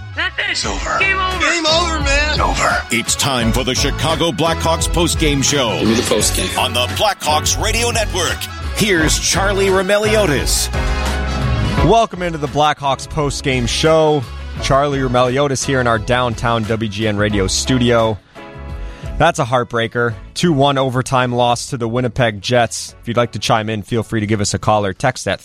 That's it. It's over. Game over. Game over, man. It's over. It's time for the Chicago Blackhawks postgame show. Give me the postgame. On the Blackhawks Radio Network. Here's Charlie Roumeliotis. Welcome into the Blackhawks postgame show. Charlie Roumeliotis here in our downtown WGN radio studio. That's a heartbreaker. 2-1 overtime loss to the Winnipeg Jets. If you'd like to chime in, feel free to give us a call or text at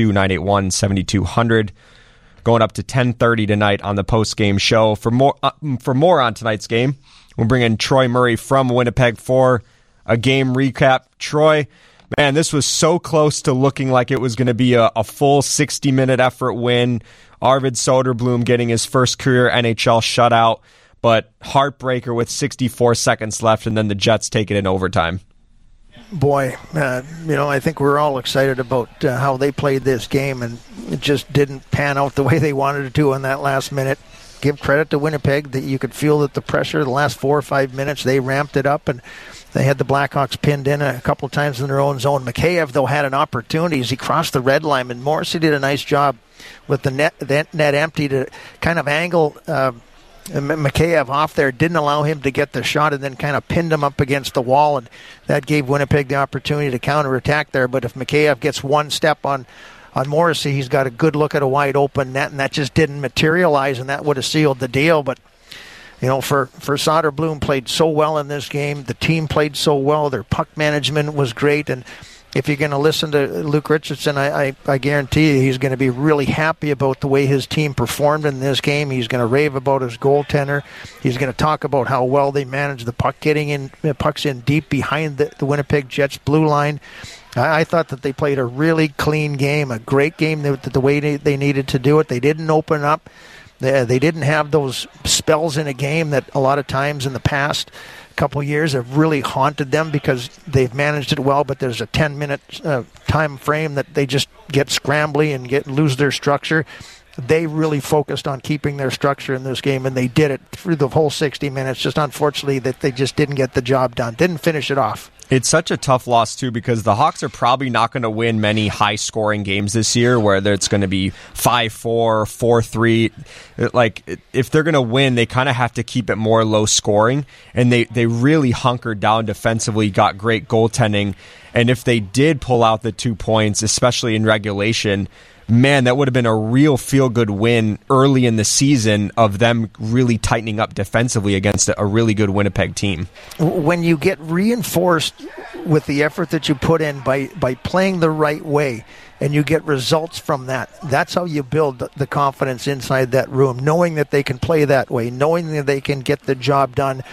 312-981-7200. Going up to 10:30 tonight on the postgame show. For more on tonight's game, we'll bring in Troy Murray from Winnipeg for a game recap. Troy, man, this was so close to looking like it was going to be a full 60-minute effort win. Arvid Soderblom getting his first career NHL shutout, but heartbreaker with 64 seconds left, and then the Jets take it in overtime. Boy, I think we're all excited about how they played this game, and it just didn't pan out the way they wanted it to in that last minute. Give credit to Winnipeg that you could feel that the pressure the last 4 or 5 minutes, they ramped it up, and they had the Blackhawks pinned in a couple of times in their own zone. Mikheyev, though, had an opportunity as he crossed the red line, and Morrissey did a nice job with the net empty to kind of angle Mikheyev off there, didn't allow him to get the shot, and then kind of pinned him up against the wall, and that gave Winnipeg the opportunity to counterattack there. But if Mikheyev gets one step on Morrissey, he's got a good look at a wide open net, and that just didn't materialize, and that would have sealed the deal. But for Soderblom played so well in this game. The team played so well. Their puck management was great, and if you're going to listen to Luke Richardson, I guarantee you he's going to be really happy about the way his team performed in this game. He's going to rave about his goaltender. He's going to talk about how well they managed the puck, getting pucks in deep behind the Winnipeg Jets blue line. I thought that they played a really clean game, a great game the way they needed to do it. They didn't open up. They didn't have those spells in a game that a lot of times in the past couple years have really haunted them because they've managed it well, but there's a 10-minute time frame that they just get scrambly and lose their structure. They really focused on keeping their structure in this game, and they did it through the whole 60 minutes. Just unfortunately that they just didn't get the job done, didn't finish it off. It's such a tough loss, too, because the Hawks are probably not going to win many high-scoring games this year, whether it's going to be 5-4, 4-3. Like, if they're going to win, they kind of have to keep it more low-scoring, and they really hunkered down defensively, got great goaltending, and if they did pull out the 2 points, especially in regulation, man, that would have been a real feel-good win early in the season of them really tightening up defensively against a really good Winnipeg team. When you get reinforced with the effort that you put in by playing the right way, and you get results from that, that's how you build the confidence inside that room, knowing that they can play that way, knowing that they can get the job done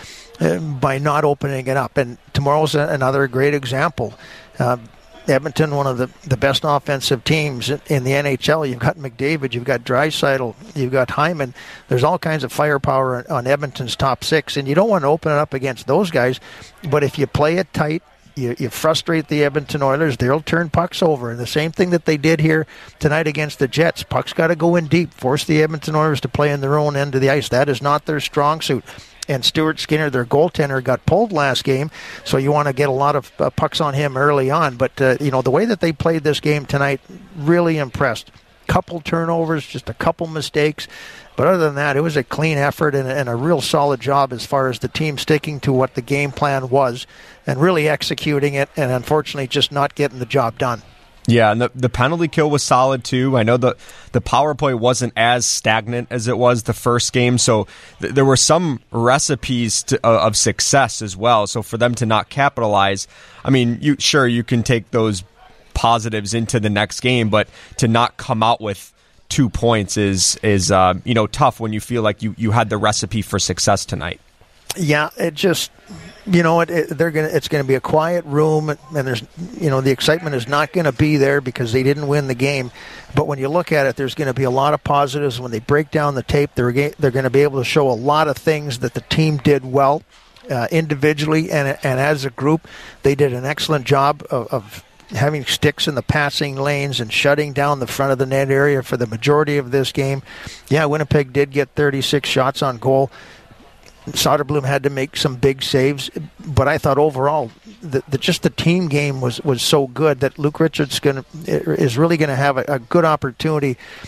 by not opening it up. And tomorrow's another great example. Edmonton, one of the best offensive teams in the NHL. You've got McDavid, you've got Draisaitl, you've got Hyman. There's all kinds of firepower on Edmonton's top six, and you don't want to open it up against those guys. But if you play it tight, you frustrate the Edmonton Oilers, they'll turn pucks over. And the same thing that they did here tonight against the Jets. Pucks got to go in deep, force the Edmonton Oilers to play in their own end of the ice. That is not their strong suit. And Stuart Skinner, their goaltender, got pulled last game, so you want to get a lot of pucks on him early on. But, the way that they played this game tonight, really impressed. Couple turnovers, just a couple mistakes. But other than that, it was a clean effort and a real solid job as far as the team sticking to what the game plan was and really executing it, and unfortunately just not getting the job done. Yeah, and the penalty kill was solid, too. I know the power play wasn't as stagnant as it was the first game, so there were some recipes of success as well. So for them to not capitalize, I mean, you can take those positives into the next game, but to not come out with 2 points is tough when you feel like you had the recipe for success tonight. Yeah, it just... it's going to be a quiet room, and there's, the excitement is not going to be there because they didn't win the game. But when you look at it, there's going to be a lot of positives. When they break down the tape, they're going to be able to show a lot of things that the team did well individually and as a group. They did an excellent job of having sticks in the passing lanes and shutting down the front of the net area for the majority of this game. Yeah, Winnipeg did get 36 shots on goal. Soderblom had to make some big saves, but I thought overall just the team game was so good that Luke Richards is really going to have a good opportunity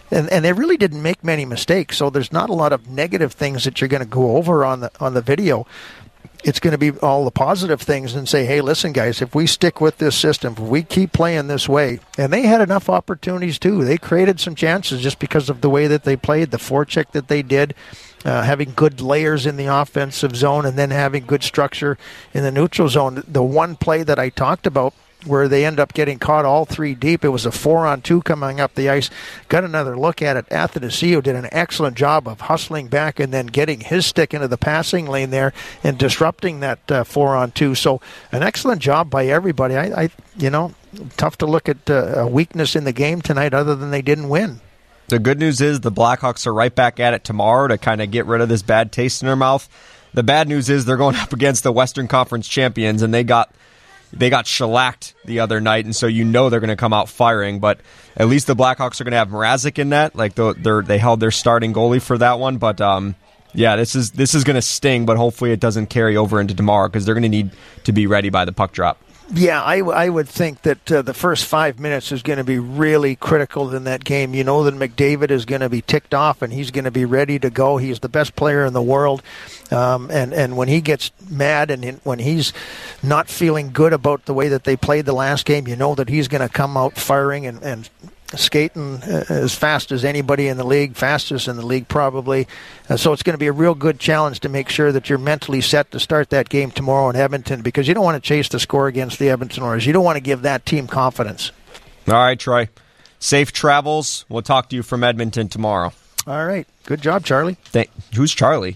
And they really didn't make many mistakes, so there's not a lot of negative things that you're going to go over on the video. It's going to be all the positive things and say, hey, listen, guys, if we stick with this system, if we keep playing this way, and they had enough opportunities too. They created some chances just because of the way that they played, the forecheck that they did, having good layers in the offensive zone and then having good structure in the neutral zone. The one play that I talked about where they end up getting caught all three deep. It was a 4-on-2 coming up the ice. Got another look at it. Athanasiou did an excellent job of hustling back and then getting his stick into the passing lane there and disrupting that 4-on-2. So an excellent job by everybody. I tough to look at a weakness in the game tonight other than they didn't win. The good news is the Blackhawks are right back at it tomorrow to kind of get rid of this bad taste in their mouth. The bad news is they're going up against the Western Conference champions, and they got shellacked the other night, and so they're going to come out firing. But at least the Blackhawks are going to have Mrazek in net. Like they held their starting goalie for that one. But this is going to sting. But hopefully it doesn't carry over into tomorrow because they're going to need to be ready by the puck drop. Yeah, I would think that the first 5 minutes is going to be really critical in that game. You know that McDavid is going to be ticked off and he's going to be ready to go. He's the best player in the world. And when he gets mad and when he's not feeling good about the way that they played the last game, you know that he's going to come out firing and skating as fast as anybody in the league, fastest in the league probably. So it's going to be a real good challenge to make sure that you're mentally set to start that game tomorrow in Edmonton, because you don't want to chase the score against the Edmonton Oilers. You don't want to give that team confidence. All right, Troy. Safe travels. We'll talk to you from Edmonton tomorrow. All right. Good job, Charlie. Who's Charlie?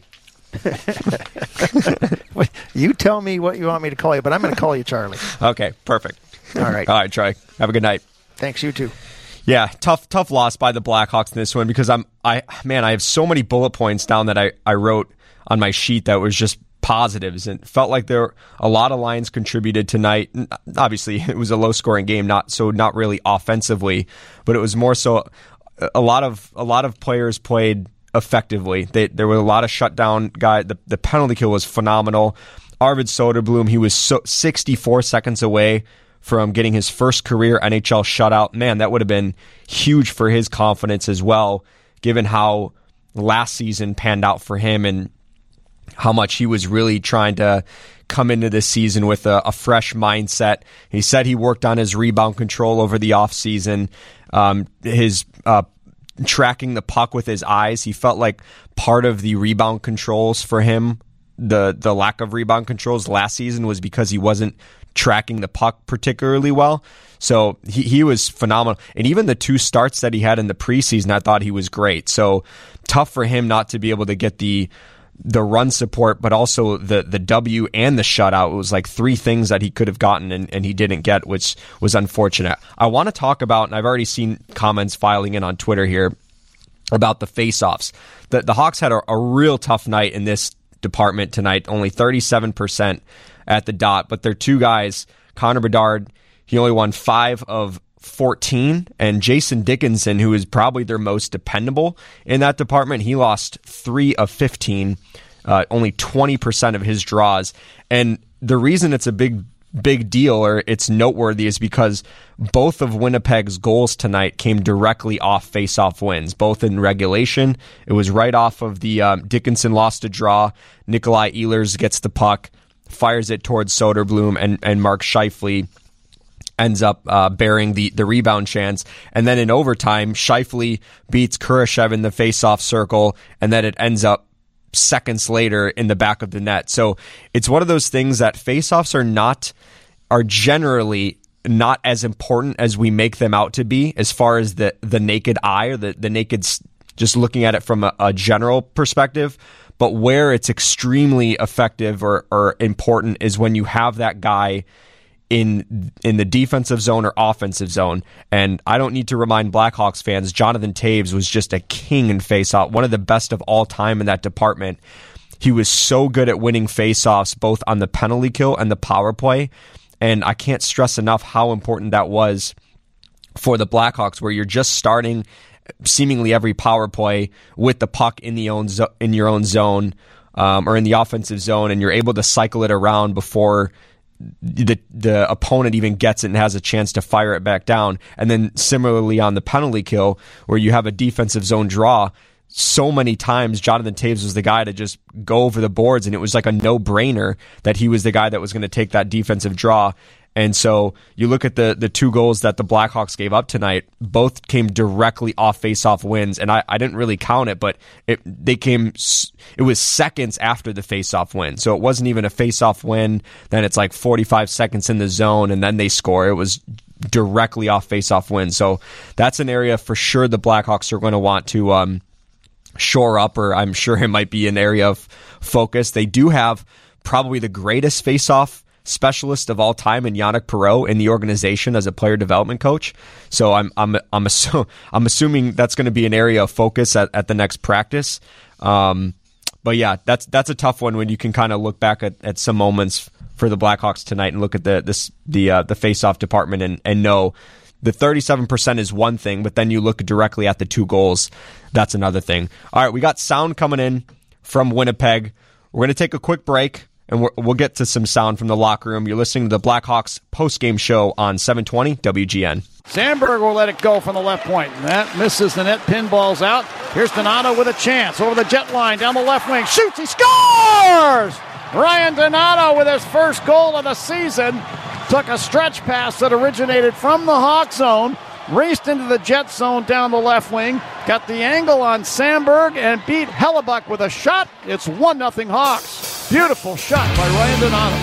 You tell me what you want me to call you, but I'm going to call you Charlie. Okay, perfect. All right. All right, Troy. Have a good night. Thanks, you too. Yeah, tough loss by the Blackhawks in this one because I have so many bullet points down that I wrote on my sheet that was just positives, and felt like a lot of lines contributed tonight. Obviously, it was a low scoring game, not really offensively, but it was more so a lot of players played effectively. There were a lot of shutdown guys. The penalty kill was phenomenal. Arvid Soderblom, he was 64 seconds away from getting his first career NHL shutout. Man, that would have been huge for his confidence as well, given how last season panned out for him and how much he was really trying to come into this season with a fresh mindset. He said he worked on his rebound control over the offseason, his tracking the puck with his eyes. He felt like part of the rebound controls for him, the lack of rebound controls last season, was because he wasn't tracking the puck particularly well. So he was phenomenal. And even the 2 starts that he had in the preseason, I thought he was great. So tough for him not to be able to get the run support, but also the W and the shutout. It was like 3 things that he could have gotten and he didn't get, which was unfortunate. I want to talk about, and I've already seen comments filing in on Twitter here, about the faceoffs. The Hawks had a real tough night in this department tonight, only 37% at the dot, but their 2 guys, Connor Bedard, he only won 5 of 14, and Jason Dickinson, who is probably their most dependable in that department, he lost 3 of 15, only 20% of his draws. And the reason it's a big deal, or it's noteworthy, is because both of Winnipeg's goals tonight came directly off face-off wins, both in regulation. It was right off of the Dickinson lost a draw. Nikolai Ehlers gets the puck, fires it towards Soderblom, and Mark Scheifele ends up bearing the rebound chance. And then in overtime, Scheifele beats Kurashev in the face-off circle, and then it ends up seconds later in the back of the net. So it's one of those things that face-offs are generally not as important as we make them out to be, as far as the naked eye, or the naked, just looking at it from a general perspective. But where it's extremely effective or important is when you have that guy in the defensive zone or offensive zone. And I don't need to remind Blackhawks fans, Jonathan Toews was just a king in faceoff, one of the best of all time in that department. He was so good at winning faceoffs, both on the penalty kill and the power play. And I can't stress enough how important that was for the Blackhawks, where you're just starting seemingly every power play with the puck in your own zone, or in the offensive zone, and you're able to cycle it around before the opponent even gets it and has a chance to fire it back down. And then similarly on the penalty kill, where you have a defensive zone draw, so many times Jonathan Toews was the guy to just go over the boards, and it was like a no-brainer that he was the guy that was going to take that defensive draw. And so you look at the two goals that the Blackhawks gave up tonight, both came directly off face-off wins, and I didn't really count it, but it was seconds after the face-off win. So it wasn't even a face-off win, then it's like 45 seconds in the zone, and then they score. It was directly off face-off win. So that's an area for sure the Blackhawks are going to want to shore up, or I'm sure it might be an area of focus. They do have probably the greatest face-off specialist of all time in Yannick Perreault in the organization as a player development coach. So I'm assuming that's going to be an area of focus at the next practice. But yeah, that's a tough one when you can kind of look back at some moments for the Blackhawks tonight and look at the face-off department and know the 37% is one thing, but then you look directly at the two goals. That's another thing. All right, we got sound coming in from Winnipeg. We're going to take a quick break, and we'll get to some sound from the locker room. You're listening to the Blackhawks post-game show on 720 WGN. Sandberg will let it go from the left point. That misses the net. Pinball's out. Here's Donato with a chance. Over the jet line, down the left wing. Shoots, he scores! Ryan Donato with his first goal of the season. Took a stretch pass that originated from the Hawk zone. Raced into the jet zone down the left wing. Got the angle on Sandberg and beat Hellebuck with a shot. It's 1-0 Hawks. Beautiful shot by Ryan Donato.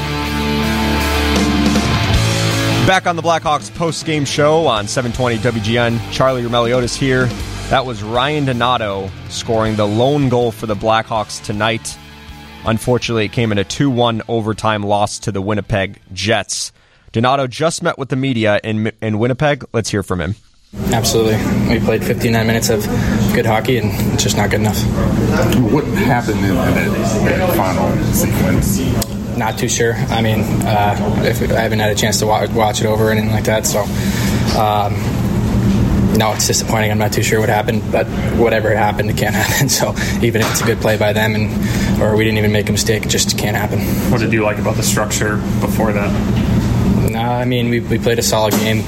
Back on the Blackhawks post-game show on 720 WGN. Charlie Roumeliotis here. That was Ryan Donato scoring the lone goal for the Blackhawks tonight. Unfortunately, it came in a 2-1 overtime loss to the Winnipeg Jets. Donato just met with the media in Winnipeg. Let's hear from him. Absolutely. We played 59 minutes of good hockey, and it's just not good enough. What happened in that final sequence? Not too sure. I mean, if I haven't had a chance to watch it over or anything like that, so no, it's disappointing. I'm not too sure what happened, but whatever happened, it can't happen. So even if it's a good play by them, or we didn't even make a mistake, it just can't happen. What did you like about the structure before that? I mean, we played a solid game.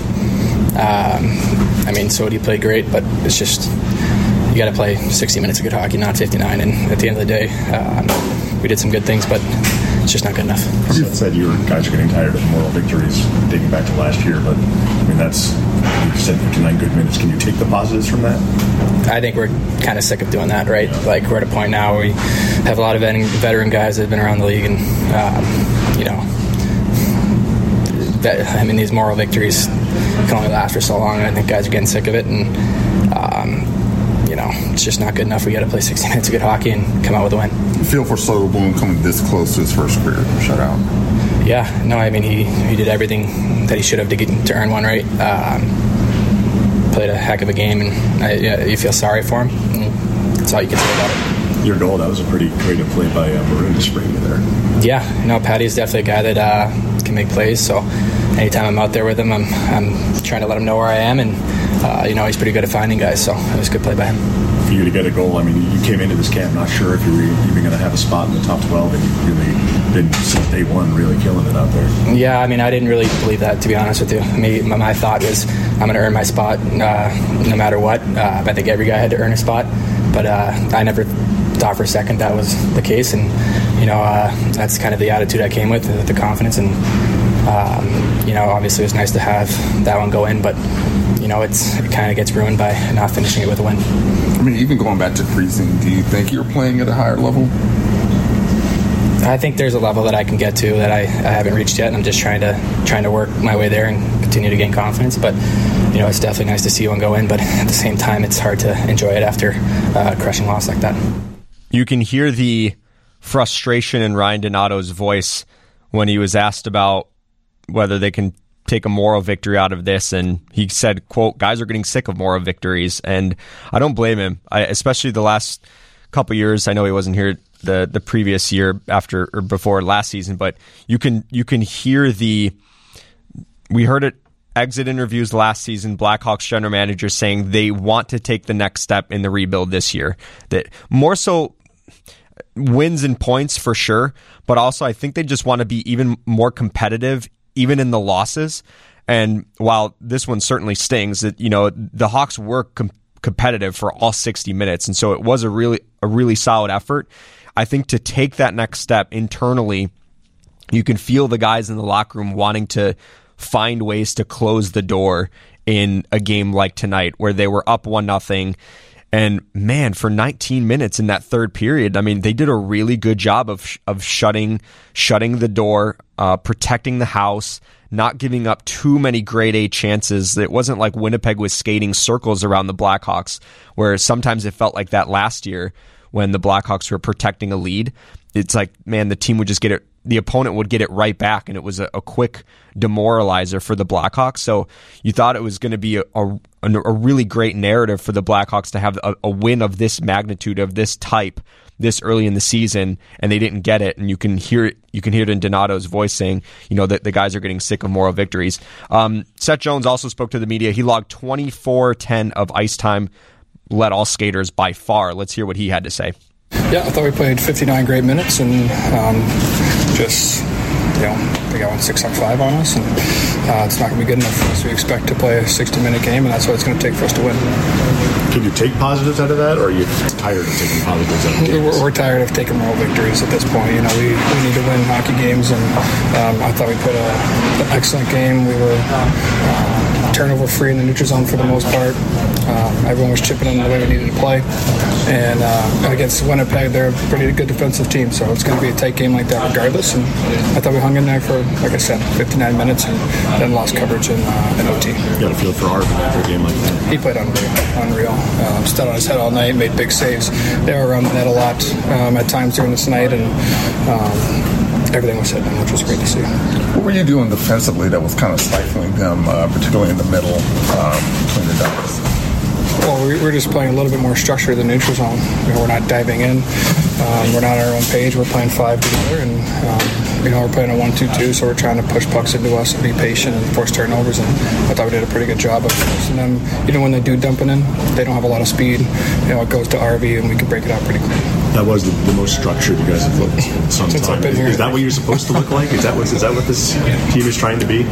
I mean, Sodi played great, but it's just you got to play 60 minutes of good hockey, not 59. And at the end of the day, we did some good things, but it's just not good enough. You said you guys are getting tired of moral victories dating back to last year, but I mean you said 59 good minutes. Can you take the positives from that? I think we're kind of sick of doing that, right? Like we're at a point now where we have a lot of veteran guys that have been around the league, and I mean, these moral victories can only last for so long, and I think guys are getting sick of it, and it's just not good enough. We got to play 60 minutes of good hockey and come out with a win. Feel for Soderblom coming this close to his first career shutout. Yeah, no, I mean, he did everything that he should have to earn one, right? Played a heck of a game, and you feel sorry for him. And that's all you can say about it. Your goal, that was a pretty creative play by Maroon to spring you there. Yeah, no, Patty's definitely a guy that can make plays, so anytime I'm out there with him, I'm trying to let him know where I am, and he's pretty good at finding guys, so it was a good play by him. For you to get a goal, I mean, you came into this camp not sure if you were even going to have a spot in the top 12, and you really didn't, since day one, really killing it out there. Yeah, I mean, I didn't really believe that, to be honest with you. My thought was I'm going to earn my spot no matter what. I think every guy had to earn a spot, but I never thought for a second that was the case, and that's kind of the attitude I came with, the confidence, and obviously it was nice to have that one go in, but it kind of gets ruined by not finishing it with a win. I mean, even going back to preseason, do you think you're playing at a higher level? I think there's a level that I can get to that I haven't reached yet, and I'm just trying to work my way there and continue to gain confidence. But it's definitely nice to see one go in, but at the same time, it's hard to enjoy it after a crushing loss like that. You can hear the frustration in Ryan Donato's voice when he was asked about whether they can take a moral victory out of this, and he said, quote, guys are getting sick of moral victories, and I don't blame him. Especially the last couple years. I know he wasn't here the previous year after or before last season, but you can hear we heard it exit interviews last season, Blackhawks general manager saying they want to take the next step in the rebuild this year. That more so, wins and points for sure, but also I think they just want to be even more competitive, even in the losses. And while this one certainly stings, that the Hawks were competitive for all 60 minutes, and so it was a really solid effort. I think to take that next step internally, you can feel the guys in the locker room wanting to find ways to close the door in a game like tonight, where they were up 1-0. And man, for 19 minutes in that third period, I mean, they did a really good job of shutting the door, protecting the house, not giving up too many grade A chances. It wasn't like Winnipeg was skating circles around the Blackhawks, where sometimes it felt like that last year when the Blackhawks were protecting a lead. It's like, man, the opponent would get it right back, and it was a quick demoralizer for the Blackhawks. So you thought it was going to be a really great narrative for the Blackhawks to have a win of this magnitude, of this type, this early in the season, and they didn't get it. And you can hear it in Donato's voice saying, that the guys are getting sick of moral victories. Seth Jones also spoke to the media. He logged 24-10 of ice time, led all skaters by far. Let's hear what he had to say. Yeah, I thought we played 59 great minutes, and they got 6-on-5 on us, and it's not going to be good enough for us. We expect to play a 60-minute game, and that's what it's going to take for us to win. Can you take positives out of that, or are you tired of taking positives out of games? We're tired of taking moral victories at this point. We need to win hockey games, and I thought we played an excellent game. We were turnover free in the neutral zone for the most part. Everyone was chipping in the way we needed to play. And against Winnipeg, they're a pretty good defensive team, so it's going to be a tight game like that regardless. And I thought we hung in there for, like I said, 59 minutes and then lost coverage in OT. You got a feel for Arvin after a game like that? He played unreal. Stood on his head all night, made big saves. They were around the net a lot at times during this night, and everything was hitting, which was great to see. What were you doing defensively that was kind of stifling them, particularly in the middle between the dots? Well, we're just playing a little bit more structure than neutral zone. We're not diving in. We're not on our own page. We're playing 5 together, and we're playing a 1-2-2, so we're trying to push pucks into us and be patient and force turnovers. And I thought we did a pretty good job of forcing them. Even when they do dump it in, they don't have a lot of speed. It goes to RV, and we can break it out pretty quick. That was the most structured you guys have looked in some time. Is that what you're supposed to look like? Is that what this team is trying to be?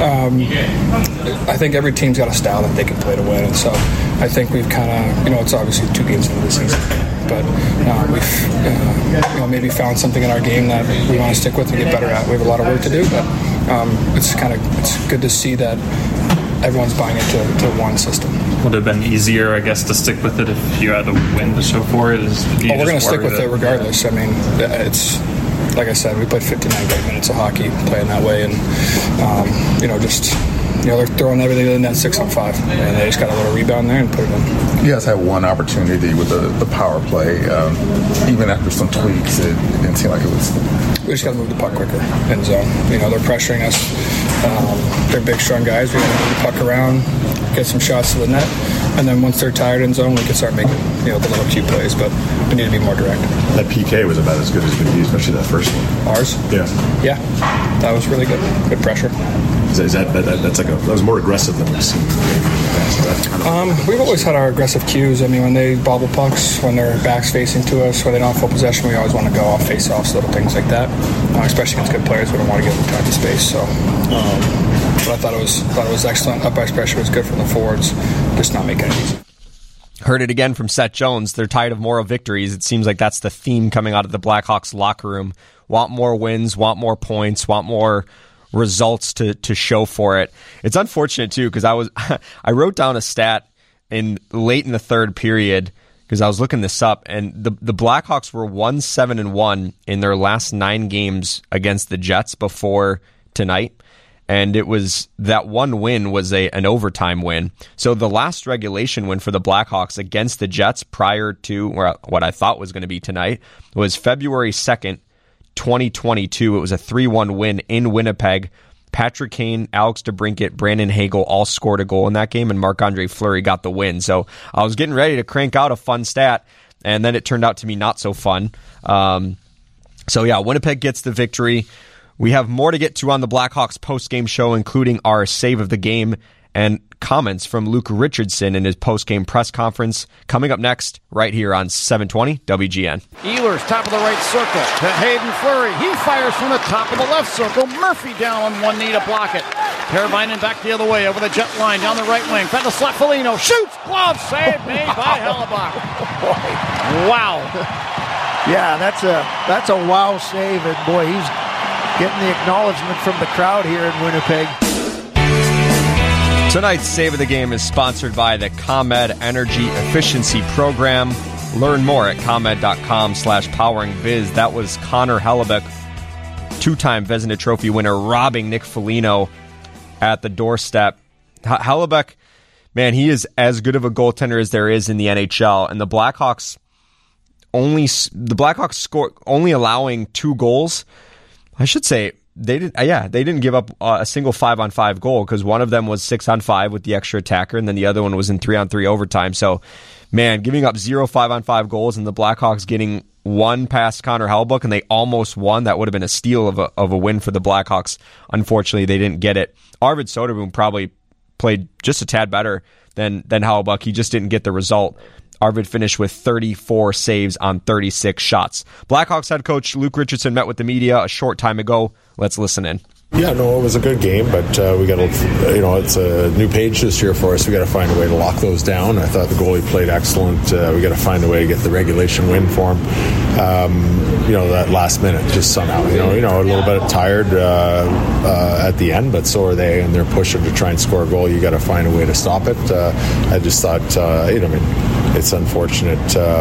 I think every team's got a style that they can play to win, and so I think we've kind of, it's obviously 2 games into the season, but we've maybe found something in our game that we want to stick with and get better at. We have a lot of work to do, but it's good to see that everyone's buying into one system. Would it have been easier, I guess, to stick with it if you had a win to show for it? We're going to stick with it regardless. I mean, it's like I said, we played 59 great minutes of hockey playing that way, and they're throwing everything in that 6-on-5, and they just got a little rebound there and put it in. You guys had one opportunity with the power play. Even after some tweaks, it didn't seem like it was. We just got to move the puck quicker in zone. They're pressuring us. They're big, strong guys. We got to move the puck around, get some shots to the net, and then once they're tired in zone, we can start making the little cute plays. But we need to be more direct. That PK was about as good as it could be, especially that first one. Ours? Yeah, that was really good. Good pressure. That was more aggressive than we've seen maybe in the past. We've always had our aggressive cues. I mean, when they bobble pucks, when their back's facing to us, when they don't have full possession, we always want to go off face-offs, little things like that. Especially against good players, we don't want to give them time to space. So, but I thought it was excellent. Up ice pressure was good from the forwards, just not making it easy. Heard it again from Seth Jones. They're tired of moral victories. It seems like that's the theme coming out of the Blackhawks locker room. Want more wins, want more points, want more results to show for it. It's unfortunate too, because I wrote down a stat late in the third period because I was looking this up, and the Blackhawks were 1-7-1 in their last 9 games against the Jets before tonight, and it was that one win was an overtime win. So the last regulation win for the Blackhawks against the Jets prior to what I thought was going to be tonight was February 2nd, 2022. It was a 3-1 win in Winnipeg. Patrick Kane, Alex DeBrincat, Brandon Hagel all scored a goal in that game, and Marc-Andre Fleury got the win. So I was getting ready to crank out a fun stat, and then it turned out to be not so fun. Winnipeg gets the victory. We have more to get to on the Blackhawks post-game show, including our save of the game and comments from Luke Richardson in his post-game press conference coming up next right here on 720 WGN. Ehlers, top of the right circle to Hayden Fleury. He fires from the top of the left circle. Murphy down on one knee to block it. Teravainen back the other way over the jet line down the right wing. Fed to slot. Foligno shoots. Glove save made by Hellebuyck. Wow. Yeah, that's a wow save, and boy, he's getting the acknowledgement from the crowd here in Winnipeg. Tonight's Save of the Game is sponsored by the ComEd Energy Efficiency Program. Learn more at ComEd.com/poweringbiz. That was Connor Hellebuyck, two-time Vezina Trophy winner, robbing Nick Foligno at the doorstep. Hellebuyck, man, he is as good of a goaltender as there is in the NHL, and the Blackhawks score only allowing 2 goals. I should say they didn't give up a single 5-on-5 goal, because one of them was 6-on-5 with the extra attacker, and then the other one was in 3-on-3 overtime. So, man, giving up 0 5-on-5 goals, and the Blackhawks getting 1 past Connor Hellebuyck, and they almost won. That would have been a steal of a win for the Blackhawks. Unfortunately, they didn't get it. Arvid Soderblom probably played just a tad better than Hellebuyck. He just didn't get the result. Arvid finished with 34 saves on 36 shots. Blackhawks head coach Luke Richardson met with the media a short time ago. Let's listen in. Yeah, no, it was a good game, but we got to, it's a new page this year for us. We got to find a way to lock those down. I thought the goalie played excellent. We got to find a way to get the regulation win for him. That last minute, just somehow, a little bit tired at the end, but so are they, and they're pushing to try and score a goal. You got to find a way to stop it. I just thought, it's unfortunate.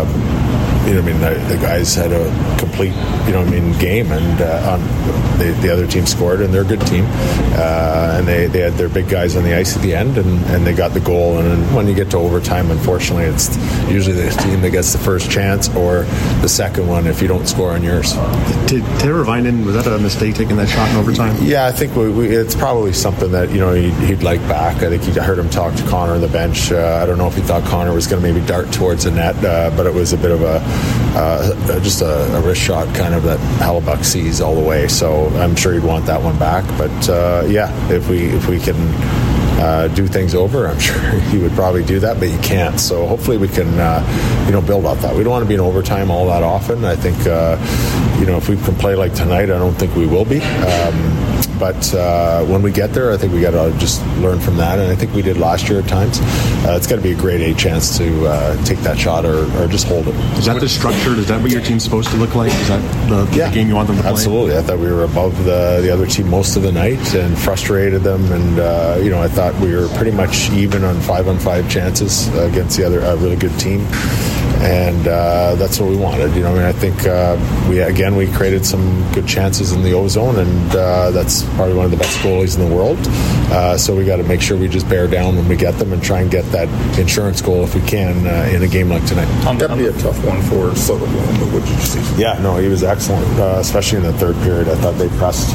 The guys had a complete, game, and the other team scored, and they're a good team, and they had their big guys on the ice at the end, and they got the goal. And then when you get to overtime, unfortunately, it's usually the team that gets the first chance or the second one if you don't score on yours. Did Teravainen, was that a mistake taking that shot in overtime? Yeah, I think it's probably something that he'd like back. I think he heard him talk to Connor on the bench. I don't know if he thought Connor was going to maybe dart towards the net, but it was a bit of just a wrist shot kind of that Hellebuyck sees all the way. So I'm sure he'd want that one back. But if we can do things over, I'm sure he would probably do that, but you can't. So hopefully we can build off that. We don't want to be in overtime all that often. I think if we can play like tonight, I don't think we will be. But when we get there, I think we got to just learn from that, and I think we did last year at times. It's got to be a grade A chance to take that shot or just hold it. Is that the structure? Is that what your team's supposed to look like? Is that the game you want them to play? Absolutely. I thought we were above the other team most of the night and frustrated them, and I thought we were pretty much even on 5-on-5 chances against the other really good team, and that's what we wanted. I think we created some good chances in the O-zone, and that's probably one of the best goalies in the world. So we got to make sure we just bear down when we get them and try and get that insurance goal if we can in a game like tonight. That'd be a tough one for Soderblom, but what did you see? Yeah, no, he was excellent, especially in the third period. I thought they pressed,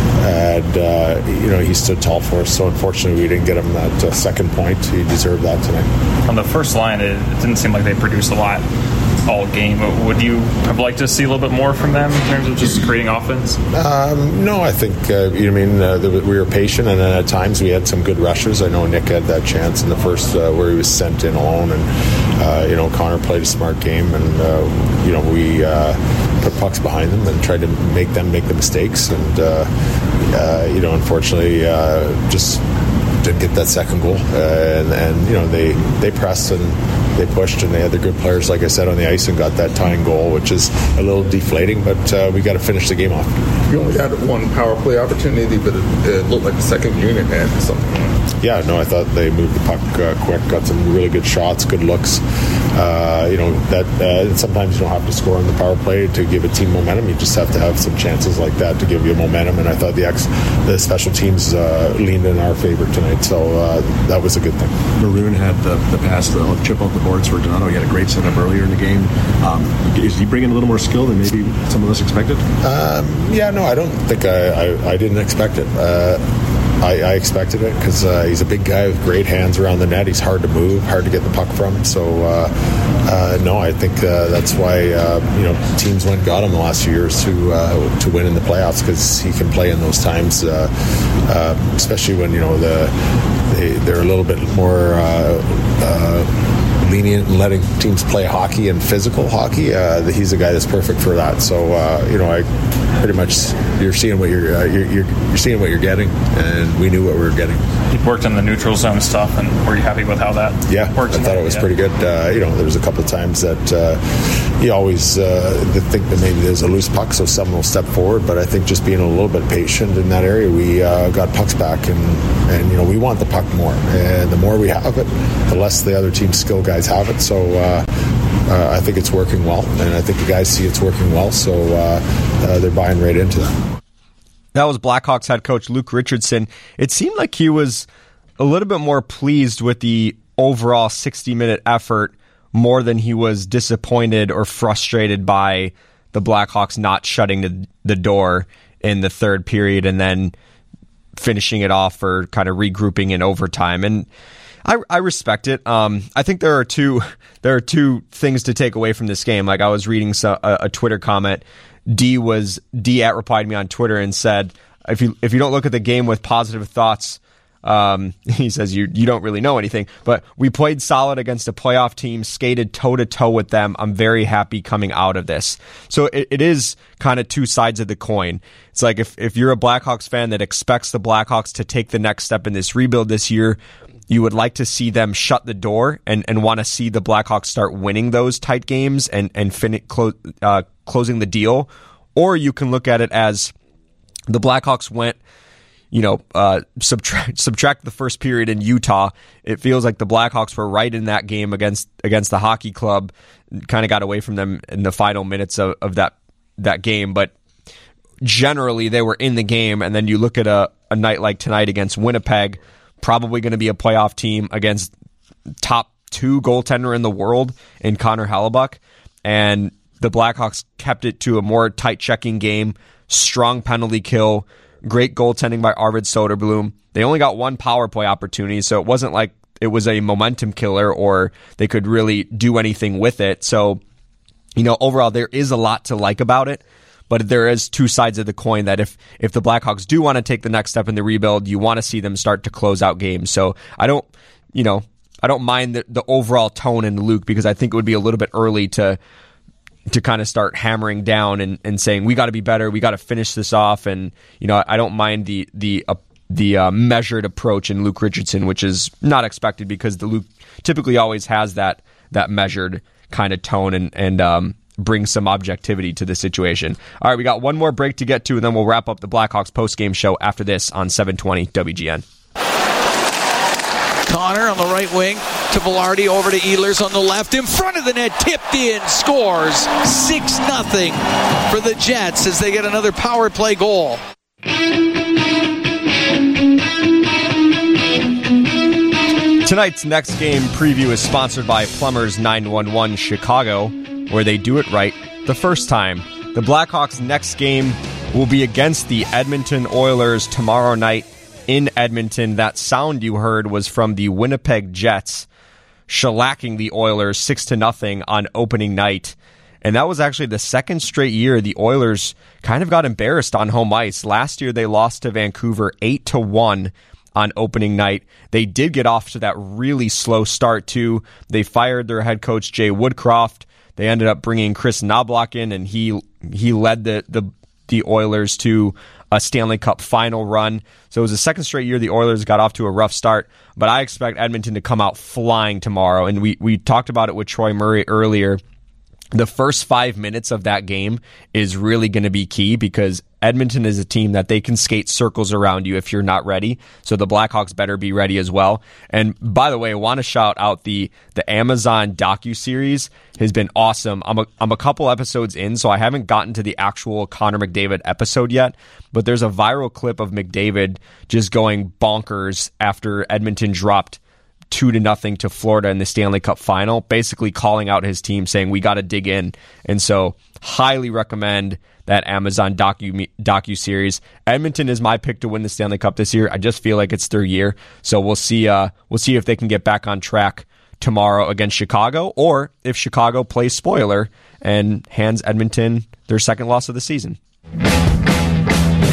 and he stood tall for us. So unfortunately, we didn't get him that second point. He deserved that tonight. On the first line, it didn't seem like they produced a lot all game. Would you have liked to see a little bit more from them in terms of just creating offense? No, I think we were patient, and then at times we had some good rushers. I know Nick had that chance in the first where he was sent in alone, and Connor played a smart game, and we put pucks behind them and tried to make them make the mistakes, and unfortunately just didn't get that second goal, and they pressed and they pushed, and they had the good players, like I said, on the ice, and got that tying goal, which is a little deflating, but we got to finish the game off. You only had one power play opportunity, but it looked like the second unit had something. Yeah, no, I thought they moved the puck quick, got some really good shots, good looks. Sometimes you don't have to score on the power play to give a team momentum. You just have to have some chances like that to give you momentum, and I thought the special teams leaned in our favor tonight, so that was a good thing. Maroon had the pass, the chip off the boards for Donato. He had a great setup earlier in the game. Is he bringing a little more skill than maybe some of us expected? No, I don't think I didn't expect it. I expected it because he's a big guy with great hands around the net. He's hard to move, hard to get the puck from. So, no, I think that's why teams went and got him the last few years to win in the playoffs, because he can play in those times, especially when they're a little bit more lenient in letting teams play hockey and physical hockey. He's a guy that's perfect for that. So I pretty much you're seeing what you're seeing what you're getting, and we knew what we were getting. You worked in the neutral zone stuff, and were you happy with how that worked? I thought it was pretty good. There was a couple of times that you always think that maybe there's a loose puck, so someone will step forward. But I think just being a little bit patient in that area, we got pucks back, and we want the puck more. And the more we have it, the less the other team's skill guys have it. So I think it's working well, and I think the guys see it's working well, so they're buying right into that. That was Blackhawks head coach Luke Richardson. It seemed like he was a little bit more pleased with the overall 60-minute effort more than he was disappointed or frustrated by the Blackhawks not shutting the door in the third period and then finishing it off or kind of regrouping in overtime. And I respect it. I think there are two things to take away from this game. Like, I was reading a Twitter comment. D replied me on Twitter and said, if you don't look at the game with positive thoughts, he says you don't really know anything. But we played solid against a playoff team, skated toe to toe with them. I'm very happy coming out of this. So it is kind of two sides of the coin. It's like if you're a Blackhawks fan that expects the Blackhawks to take the next step in this rebuild this year, you would like to see them shut the door and want to see the Blackhawks start winning those tight games and closing the deal. Or you can look at it as the Blackhawks went, subtract the first period in Utah. It feels like the Blackhawks were right in that game against the hockey club, kind of got away from them in the final minutes of that game. But generally they were in the game. And then you look at a night like tonight against Winnipeg, probably going to be a playoff team against top 2 goaltender in the world in Connor Hellebuyck. And the Blackhawks kept it to a more tight checking game, strong penalty kill, great goaltending by Arvid Soderblom. They only got 1 power play opportunity, so it wasn't like it was a momentum killer or they could really do anything with it. So, overall, there is a lot to like about it. But there is two sides of the coin that if the Blackhawks do want to take the next step in the rebuild, you want to see them start to close out games. So I don't mind the overall tone in Luke, because I think it would be a little bit early to kind of start hammering down and saying we got to be better, we got to finish this off. And I don't mind the measured approach in Luke Richardson, which is not expected because the Luke typically always has that measured kind of tone and bring some objectivity to the situation. All right, we got one more break to get to, and then we'll wrap up the Blackhawks post-game show after this on 720 WGN. Connor on the right wing to Velarde, over to Ehlers on the left, in front of the net, tipped in, scores 6-0 for the Jets as they get another power play goal. Tonight's next game preview is sponsored by Plumbers 911 Chicago, where they do it right the first time. The Blackhawks' next game will be against the Edmonton Oilers tomorrow night in Edmonton. That sound you heard was from the Winnipeg Jets shellacking the Oilers 6-0 on opening night. And that was actually the second straight year the Oilers kind of got embarrassed on home ice. Last year they lost to Vancouver 8-1 on opening night. They did get off to that really slow start too. They fired their head coach Jay Woodcroft. They ended up bringing Chris Knoblauch in, and he led the Oilers to a Stanley Cup final run. So it was the second straight year the Oilers got off to a rough start, but I expect Edmonton to come out flying tomorrow. And we talked about it with Troy Murray earlier. The first 5 minutes of that game is really going to be key, because Edmonton is a team that they can skate circles around you if you're not ready. So the Blackhawks better be ready as well. And by the way, I want to shout out the Amazon docuseries has been awesome. I'm a couple episodes in, so I haven't gotten to the actual Connor McDavid episode yet, but there's a viral clip of McDavid just going bonkers after Edmonton dropped 2-0 to Florida in the Stanley Cup final, basically calling out his team, saying we got to dig in. And so highly recommend that Amazon docu-series. Edmonton is my pick to win the Stanley Cup this year. I just feel like it's their year. So we'll see if they can get back on track tomorrow against Chicago, or if Chicago plays spoiler and hands Edmonton their second loss of the season.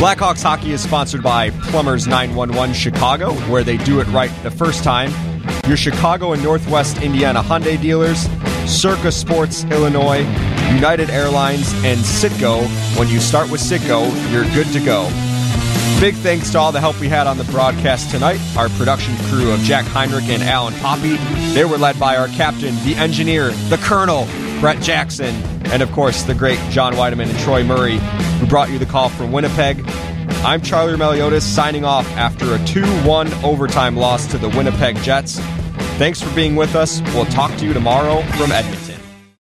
Blackhawks hockey is sponsored by Plumbers 911 Chicago, where they do it right the first time. Your Chicago and Northwest Indiana Hyundai dealers, Circa Sports Illinois, United Airlines, and Citgo. When you start with Citgo, you're good to go. Big thanks to all the help we had on the broadcast tonight. Our production crew of Jack Heinrich and Alan Poppy. They were led by our captain, the engineer, the colonel, Brett Jackson, and of course the great John Weideman and Troy Murray, who brought you the call from Winnipeg. I'm Charlie Meliotis, signing off after a 2-1 overtime loss to the Winnipeg Jets. Thanks for being with us. We'll talk to you tomorrow from Edmonton.